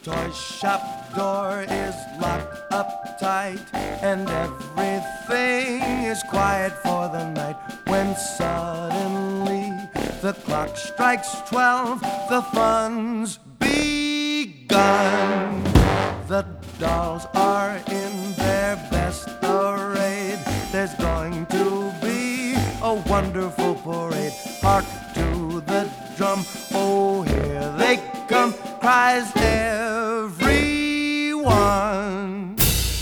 toy shop door is locked up tight, and everything is quiet for the night, when suddenly the clock strikes 12, the fun's begun. The dolls are in their best array. There's going to be a wonderful parade. Hark to the drum, oh here they come, cries everyone.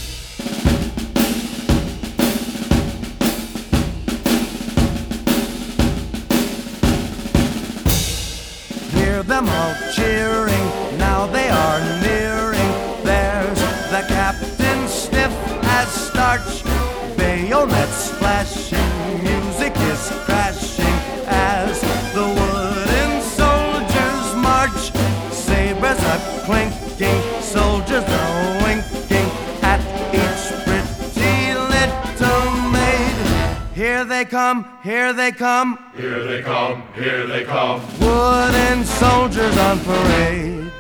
Hear them all cheering, now they are nearing. There's the captain stiff as starch, bayonets flashing, music is crashing as the wooden soldiers march. Sabers are clinking, soldiers are winking at each pretty little maid. Here they come, here they come, here they come, here they come. wooden soldiers on parade.